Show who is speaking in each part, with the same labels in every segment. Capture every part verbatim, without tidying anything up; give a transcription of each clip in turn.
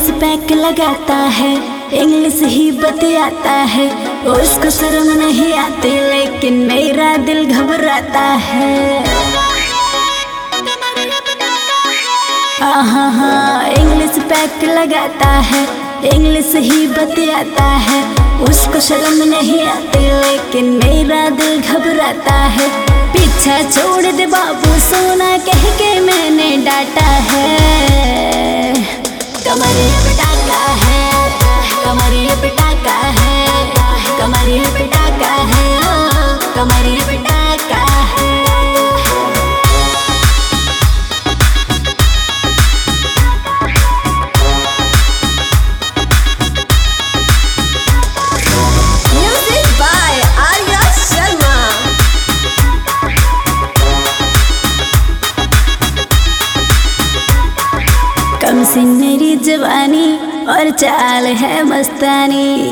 Speaker 1: Pack लगाता है, English ही बतियाता है। उसको शर्म नहीं आती लेकिन मेरा दिल घबराता है। हाँ हाँ इंग्लिश पैक लगाता है, इंग्लिश ही बतियाता है। उसको शर्म नहीं आती लेकिन मेरा दिल घबराता है। पीछा छोड़ दे बाबू सोना कह के मैंने डांटा है। कमरिया पटाका है, कमरिया पटाका है, कमरिया पटाका है, ओ कमरिया पटाका है।
Speaker 2: Music by Arya Sharma.
Speaker 1: कम सी मेरी जवानी और चाल है मस्तानी।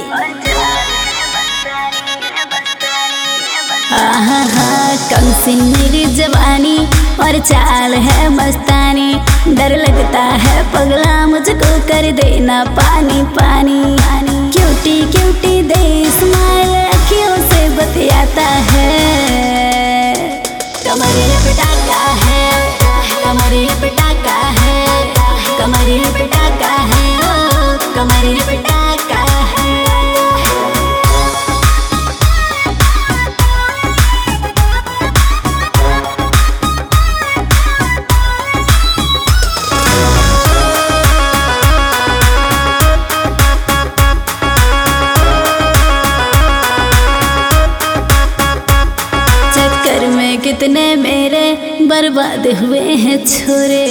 Speaker 1: हाँ हाँ कम सी मेरी जवानी और चाल है मस्तानी। डर लगता है पगला मुझको कर देना पानी पानी। क्यूटी क्यूटी दे स्माइल अखियों से बतियाता है। कमरिया पटाका है, कमरिया पटाका है, कमरिया पटाका है, ओ कमरिया पटाका है। चक्कर में कितने मेरे बर्बाद हुए हैं छोरे।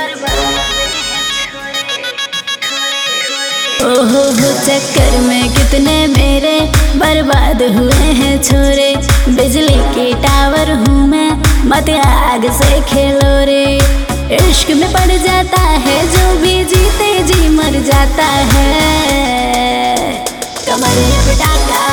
Speaker 1: ओहो हो चक्कर में कितने मेरे बर्बाद हुए हैं छोरे। बिजली की टावर हूँ मैं, मत आग से खेलो रे। इश्क में पड़ जाता है जो भी जीते जी मर जाता है। कमरिया पटाका